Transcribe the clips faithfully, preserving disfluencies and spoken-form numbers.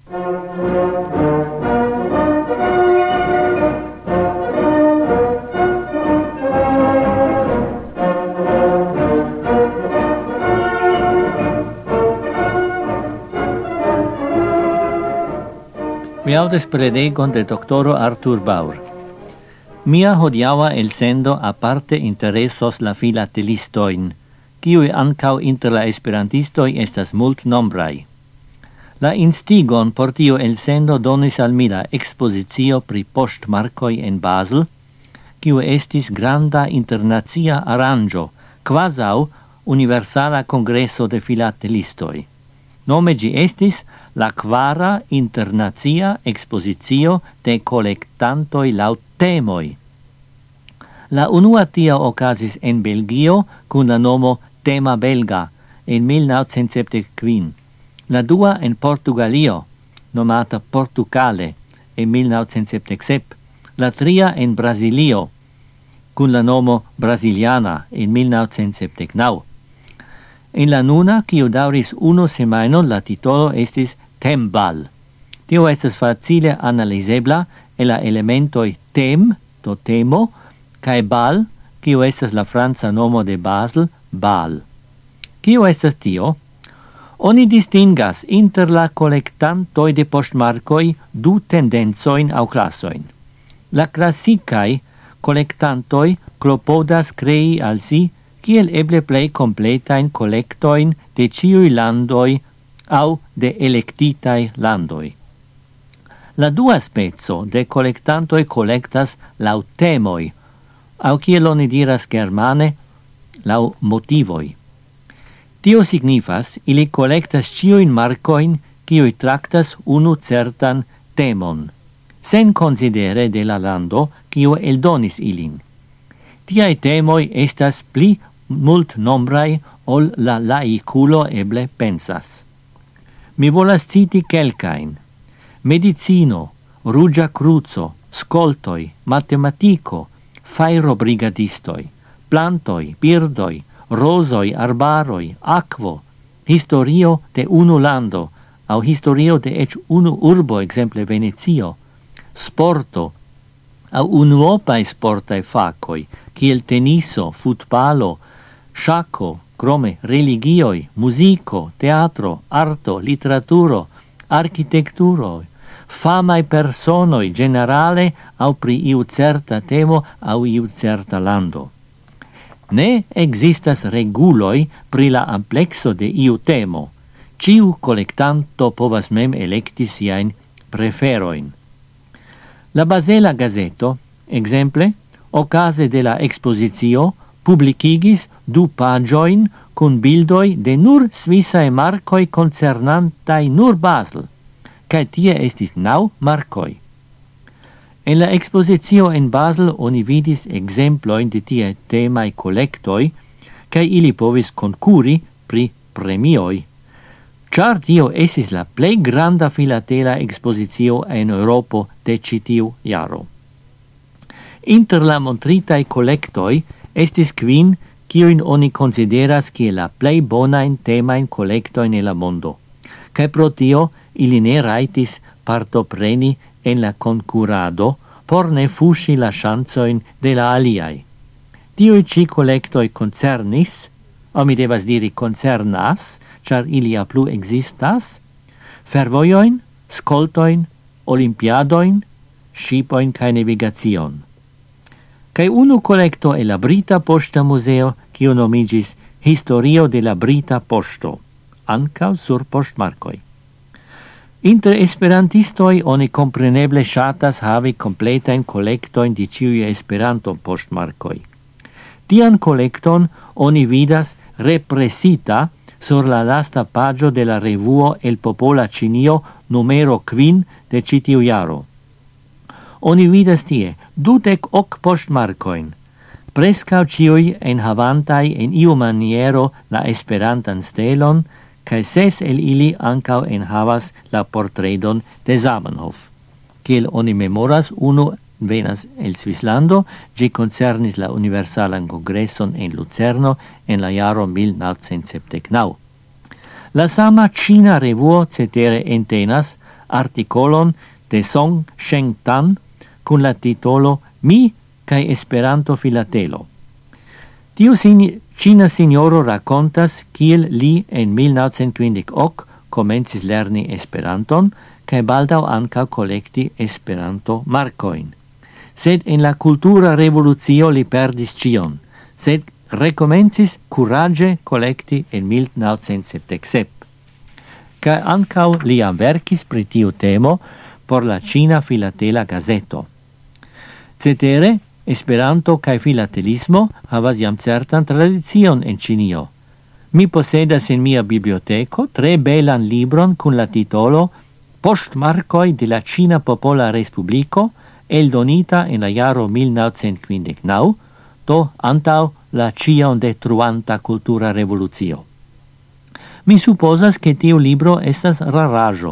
Mi audes prelegon de doctoro Arthur Baur. Mia hodiaua el sendo aparte interessos la filatelistoin, kiui ancau inter la esperantistoi estas mult nombrai. La instigon por tio el sendo donis al mi la expositio pri postmarcoi en Basel, kiu estis granda internazia aranjo, quasau universala congresso de filatelistoi. Nome gi estis la quara internazia expositio de collectantoi laut temoi. La unua tia ocasis en Belgio cun la nomo Tema Belga en mil novecent sepdekvin. La dua en Portugalio, nomata Portucale, en mil novecent sepdeksep. La tria en Brasilio, cun la nomo Brasiliana, en mil novecent sepdeknaŭ. En la nuna, kiu dauris unu semajnon, la titolo estis Tembal. Tio estas facile analizebla en la elementoi tem, to temo, cae bal, kiu estas la franca nomo de Basel, bal. Kio estas tio? Oni distingas inter la collectantoi de postmarcoi du tendenzoin au classoin. La classicai collectantoi clopodas crei al si kiel eble plei completain collectoin de ciui landoi au de electitai landoi. La dua spezzo de collectantoi collectas lau temoi, au kiel oni diras germane, lau motivoi. Tio signifas, ili collectas ciuin marcoin, kiui tractas unu certan temon, sen considere de la lando, kiu eldonis ilin. Tiai temoi estas pli mult nombrai, ol la laiculo eble pensas. Mi volas citi kelkain. Medicino, rugia cruzo, scoltoi, matematico, fairo-brigadistoi, plantoi, birdoi, rosoi, arbaroi, aquo, historio de unu lando, au historio de ec unu urbo, exemple Venecio, sporto, au unuopae sportae facoi, kiel teniso, futbalo, sciacco, crome religioi, musico, teatro, arto, literaturo, architecturo, famae personoi generale au pri iu certa temo au iu certa lando. Ne existas reguloi pri la amplexo de iu temo. Ciu collectanto povas mem electi siain preferoin. La Basela Gazeto, exemple, ocase de la expositio, publicigis du pagioin cun bildoi de nur svissae marcoi concernantai nur Basel, cae tie estis nau marcoi. En la expositio en Basel oni vidis exemploin de tie temae collectoi, cae ili povis concuri pri premioi. Char tio esis la plei granda filatela expositio en Europo de citiu jaro. Inter la montritae collectoi estis quin quioin oni consideras kiel la plei bonain temain collectoin en la mondo, cae pro tio ili ne raitis partopreni en la concurado por ne fushi la chansoin de la aliai. Tioi ci collectoi concernis, o mi devas diri concernas, char ilia plu existas, fervoioin, scoltoin, olimpiadoin, shipoin cae navigacion. Cae unu collecto e la Brita Posta Museo, cio nomigis Historio de la Brita Posto, ancau sur postmarcoi. Inter esperantistoi oni compreneble shatas havi completain collectoin di ciui esperanto postmarcoi. Tian collecton oni vidas represita sur la lasta pagio de la revuo El Popola Cinio numero quin de citiu jaro. Oni vidas tie dudec hoc postmarcoin, prescau ciui en havantai en iu maniero la esperantan stelon, cae ses el ili ancau en havas la portredon de Zamenhof. Kiel oni memoras, unu venas el Svislando, gi concernis la Universalan Congresson en Lucerno en la jaro mil novecent sepdeknaŭ. La sama Cina revuo cetere entenas articolon de Song Sheng Tan con la titolo Mi cae Esperanto filatelo. Tiu sin Cina signoro racontas kiel li en mil novecent quindec-ok comencis lerni Esperanton cae baldau anca collecti Esperanto marcoin. Sed en la cultura revoluzio li perdis cion, sed recomencis curage collecti en mil novecent sepdec-sep. Cae ancau li verkis pri tiu temo por la Cina Filatela Gazeto. Cetere, Esperanto cae filatelismo havas jam certan tradizion en Cinio. Mi posedas en mia biblioteco tre belan libron cun la titolo Postmarcoi de la Cina Popola Respublico, eldonita en la jaro mil novecent quindec-nau, do antau la cion detruanta cultura revoluzio. Mi supposas che tiu libro estas rarajo.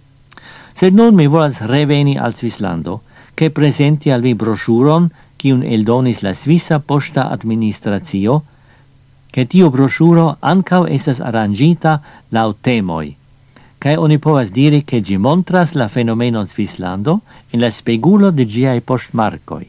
Sed nun mi volas reveni al Svislando, che presenti al vi brochuron cium eldonis la Svisa Posta Administratio, che tiu brochuro ancau estas arrangita lau temoi, cae oni povas diri che gi montras la fenomenon Svislando in la spegulo de giai postmarcoi.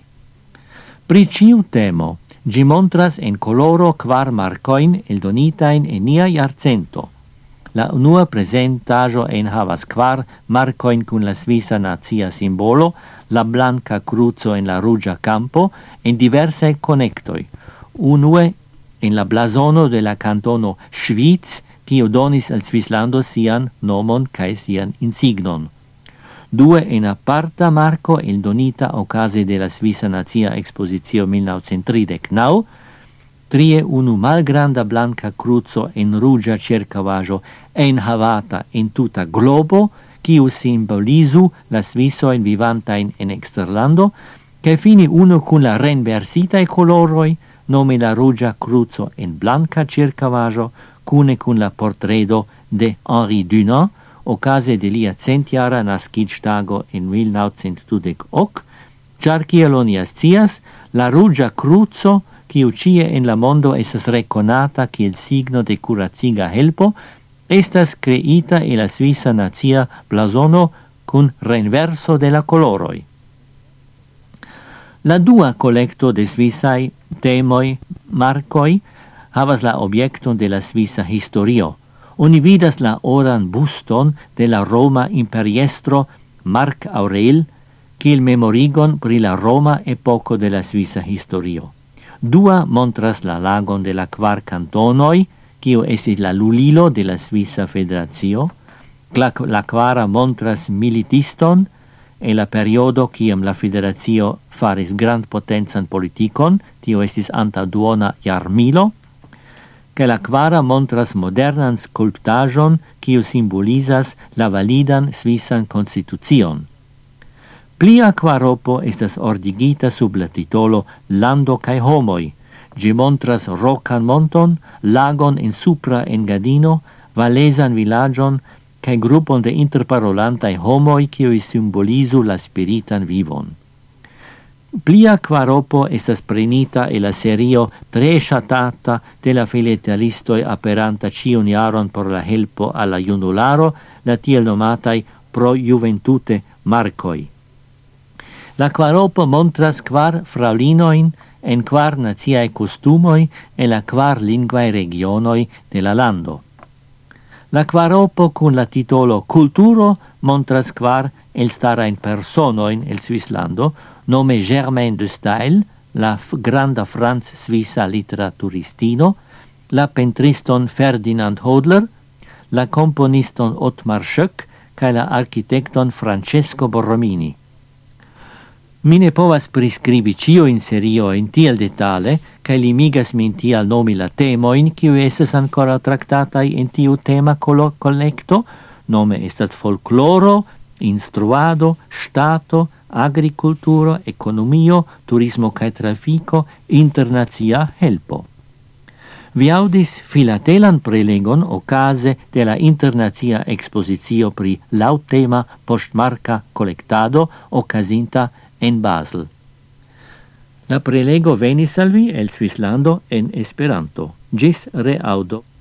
Pri ciu temo, gi montras en coloro quar marcoin eldonitain en nia jarcento. La unua presentajo en havas quar marcoin cun la Svisa nazia simbolo, la blanca cruzo en la rugia campo, en diverse connectoi. Unue en la blasono de la cantono Schwyz, quio donis al Svislando sian nomon cae sian insignon. Due en aparta marco eldonita ocase de la Svisa Nazia Expositio mil novecent tridec-nau, trie unu malgranda blanca cruzo en rugia cercavajo enhavata in tuta globo, quiu simbolizu la Svisoin vivantain en exterlando, che fini uno cun la renversitae coloroi, nome la rugia cruzo en blanca cercavajo, cune cun la portredo de Henri Dunant, ocase de lia centiara nascitstago en mil novecent dudec-ok, char kiel oni scias, la rugia cruzo, quiu cie en la mondo esas reconata kiel signo de curaciga helpo, estas creita e la Svisa nazia blasono cun renverso de la coloroi. La dua collecto de Svisai temoi marcoi havas la obiecton de la Svisa historio. Oni vidas la oran buston de la Roma imperiestro Marc Aurel, kiel memorigon pri la Roma epoco de la Svisa historio. Dua montras la lagon de la quar cantonoi, quio esis la lulilo de la Svisa Federatio, la, la quara montras militiston, e la periodo quiam la Federatio faris grand potenzan politikon, tio estis anta duona jarmilo, che la quara montras modernan sculptajon, quio simbolizas la validan Svisan Constitucion. Plia quaropo estas ordigita sub la titolo Lando cae homoi. Gi montras rocan monton, lagon in supra Engadino, valesan villagion, cae gruppon de interparolantai homoi quioi simbolizu la spiritan vivon. Plia quaropo estas prenita e la serio tre shatata de la filatelistoi aperanta ciun jaron por la helpo alla junularo, la tiel nomatai pro juventute marcoi. La quaropo montras quar fraulinoin en quar naziae costumoi e la quar linguae regionoi de la lando. La quaropo cun la titolo Culturo montras quar elstarain personoin el Svislando, nome Germain de Stael, la granda Franz-Svisa literaturistino, la pentriston Ferdinand Hodler, la componiston Ottmar Schöck, cae la architecton Francesco Borromini. Mi ne povas prescribi cio in serio in tiel detale, cae limigas min tial nomi la temoin, quiu esas ancora tractatai in tiu tema collecto, nome estas folkloro, instruado, stato, agriculturo, economio, turismo cae trafico, internazia helpo. Vi audis filatelan prelegon ocase de la internazia expositio pri lautema postmarca collectado ocasinta en Basel. La prelego venis al vi el Svislando en Esperanto. Gis reaudo.